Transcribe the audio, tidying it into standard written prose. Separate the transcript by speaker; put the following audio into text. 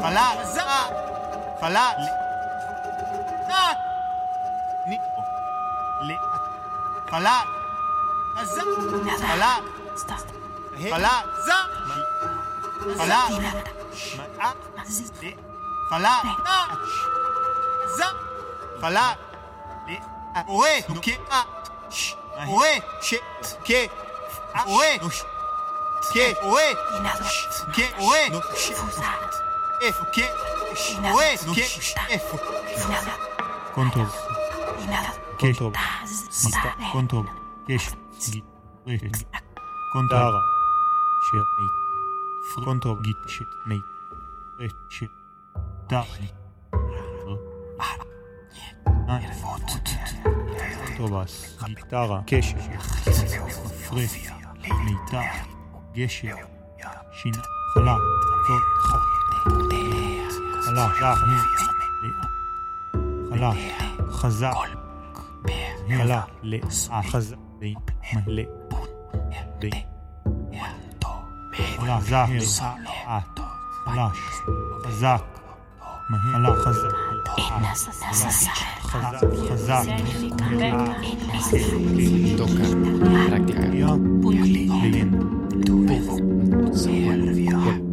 Speaker 1: חלק, חלק, חלק, חלק, חלק, חלק, חלק, אורי, אורי, אורי, אורי,
Speaker 2: קונטרול קונטרול קונטרול קש קונטרול שמית קונטרול גיט שמית ש דאר קונטרבאס גיטרה קש פרק מיתר גשר שינה חלה זאת חלה חלה חזק חלה חזק מלא חלה זהר חלש חזק מהלה חזק חזק
Speaker 3: toca práctica
Speaker 2: bien
Speaker 3: todo